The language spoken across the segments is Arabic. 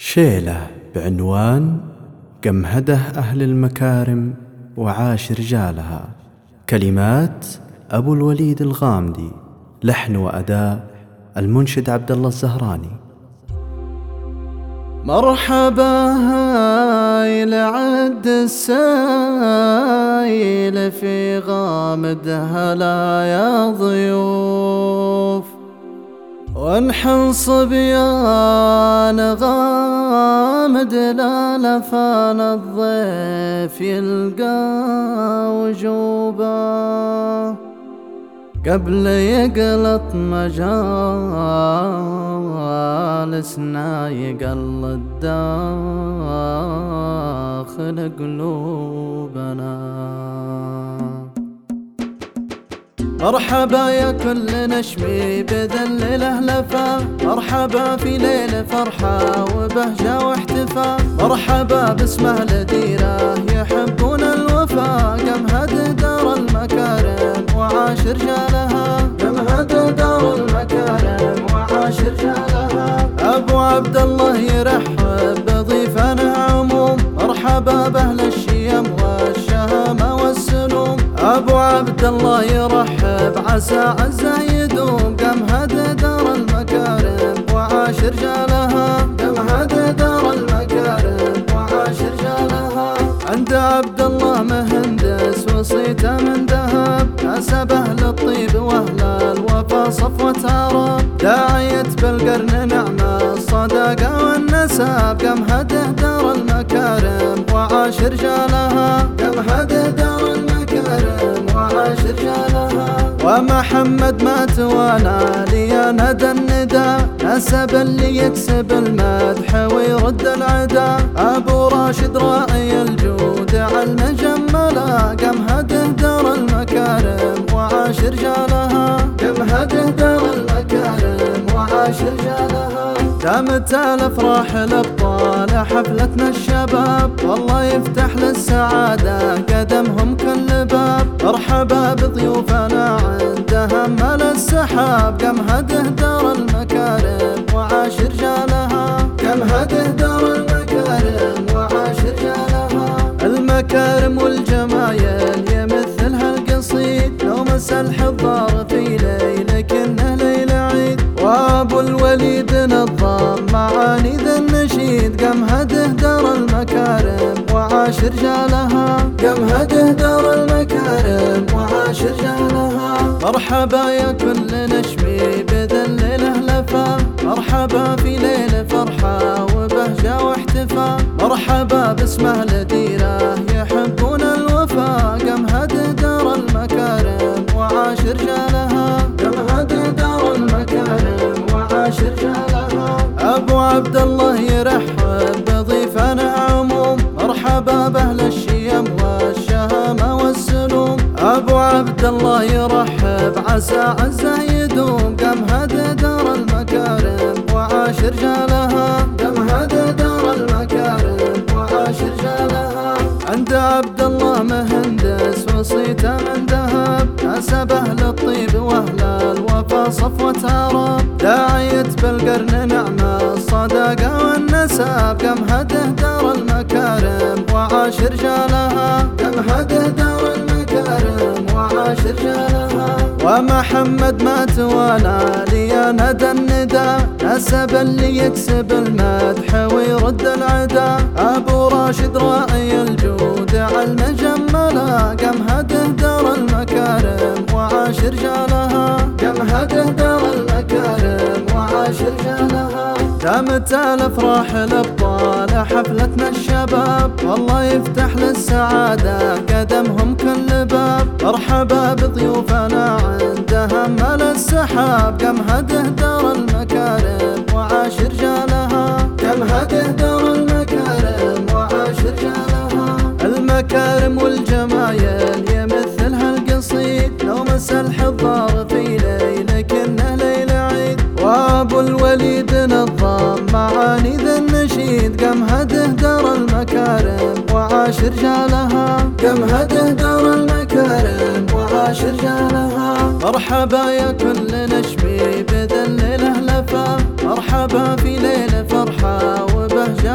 شيلة بعنوان جمهده أهل المكارم وعاش رجالها. كلمات أبو الوليد الغامدي، لحن وأداء المنشد عبد الله الزهراني. مرحبا هاي لعد السايل في غامد هلا يا ضيوف، وانحن صبيان غامد لا لفان الضيف يلقى وجوبه، قبل يقلط مجالسنا يقلد داخل قلوبنا. مرحبا يا كل نشمي بذل لهلفة، مرحبا في ليل فرحة وبهجة واحتفاء، مرحبا باسمه لديرة يحبون الوفا، جمهد دار المكارم وعاش رجالها، جمهد دار المكارم وعاش رجالها. أبو عبد الله يرحب بضيفنا عموم، مرحبا بأهل الشيم والشهامة والسنوم. أبو عبد الله يرحب عسى عزه يدوم، جمهد دار المكارم وعاش رجالها، جمهد دار المكارم وعاش رجالها. عند عبد الله مهندس وصيته من ذهب، نسب أهل الطيب وأهل الوفا صفوة عرب، داعية بالقرن نعمة الصداقة والنسب، جمهد دار المكارم وعاش رجالها، جمهد دار المكارم وعاش رجالها. ومحمد ما توالى لي ندى الندى، نسب اللي يكسب المدح ويرد العدا، أبو راشد راعي الجود علم جملا، جمهد دار المكارم وعاش رجالها، جمهد دار المكارم وعاش رجالها. دامت الافراح الابطال حفلتنا الشباب، والله يفتح للسعاده قدمهم كل باب، مرحبا بضيوفنا عندها مال السحاب، جمهد دار المكارم وعاش رجالها، جمهد دار المكارم وعاش رجالها. المكارم والجمايل يمثلها القصيد، لو مس الحضار في ليل كنه ليل عيد، وابو الوليد نظام معاني ذا النشيد، جمهد دار المكارم وعاش رجالها، جمهد دار المكارم وعاش رجالها. مرحبا يا كل نشمي بذل لهلفة، مرحبا في ليل فرحة وبهجة واحتفاء، مرحبا باسمه لديرة يحبون الوفا، جمهد دار المكارم وعاش رجالها، جمهد دار المكارم وعاش رجالها. أبو عبد الله يرحب بضيفنا عموم، مرحبا بأهل الشيم والشهامة والسنوم. أبو عبد الله يرحب عسى عزه يدوم، جمهد دار المكارم وعاش رجالها، جمهد دار المكارم وعاش رجالها. عند عبد الله مهندس وصيته من ذهب، نسب أهل الطيب وأهل الوفا صفوة عرب، داعية بالقرن نعمة الصداقة والنسب، جمهد دار المكارم وعاش رجالها، جمهد دار المكارم وعاش رجالها. ومحمد ما توالى لي ندى الندى، نسب اللي يكسب المدح ويرد العدا، أبو راشد راعي الجود علم جملا، جمهد دار المكارم وعاش رجالها، جمهد دار المكارم وعاش رجالها. دامت الافراح الابطال حفلتنا الشباب، والله يفتح للسعاده قدمهم كل باب، مرحبا بضيوفنا عندها مال السحاب، جمهد دار المكارم وعاش رجالها، جمهد دار المكارم وعاش رجالها. المكارم والجمايل يمثلها القصيد، لو مس الحضار في ليل كنه ليل عيد، وابو الوليد نظام معاني ذا النشيد، جمهد دار المكارم وعاش رجالها، جمهد دار المكارم وعاش رجالها. مرحبا يا كل نشمي بذل لهلفة، مرحبا في ليل فرحة وبهجة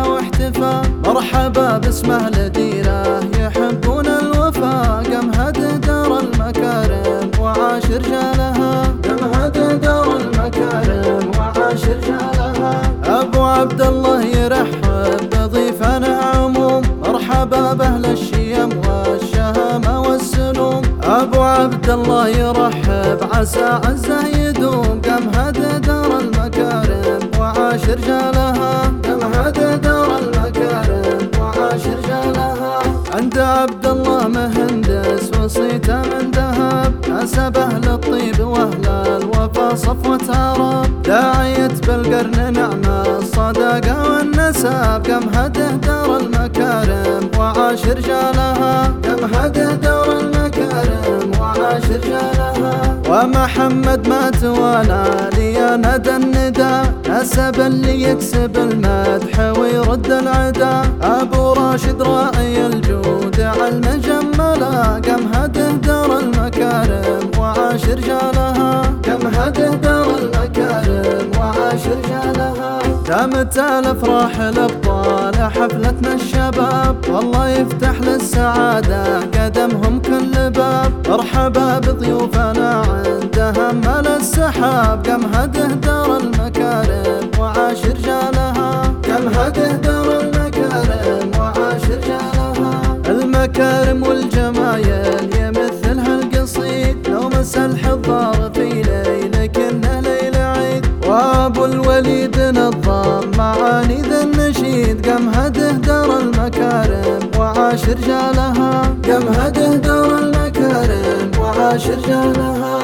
باسمه لديره يحبون الوفا قمهد دار المكارم وعاش رجالها قمهد دار المكارم وعاش رجالها أبو عبد الله يرحب بضيفنا عموم مرحبا بأهل الشيم والشهامة والسلوم أبو عبد الله يرحب عسى عزه يدوم قمهد دار المكارم وعاش رجالها قمهد دار المكارم وعاش رجالها عند عبد الله مهندس وصيته من ذهب نسب أهل الطيب وأهل الوفا صفوة عرب داعية بالقرن نعمة الصداقة والنسب قمهد دار المكارم وعاش رجالها قمهد دار المكارم وعاش رجالها ومحمد ما توالى لي ندى الندى نسب اللي يكسب المدح ويرد العدا أبو راشد راعي الجود علم جملا قمهد دار المكارم وعاش رجالها قمهد دار المكارم وعاش رجالها دامت الافراح الابطال حفلتنا الشباب والله يفتح للسعاده قدمهم كل باب مرحبا بضيوفنا عندها مال السحاب قمهد دار المكارم وعاش رجالها قمهد دار المكارم وعاش رجالها المكارم والجمايل يمثلها القصيد لو مس الحضار في ليله كنا ليله عيد وابو الوليد نظام معاني ذا النشيد قمهد دار المكارم وعاش رجالها قمهد دار المكارم وعاش رجالها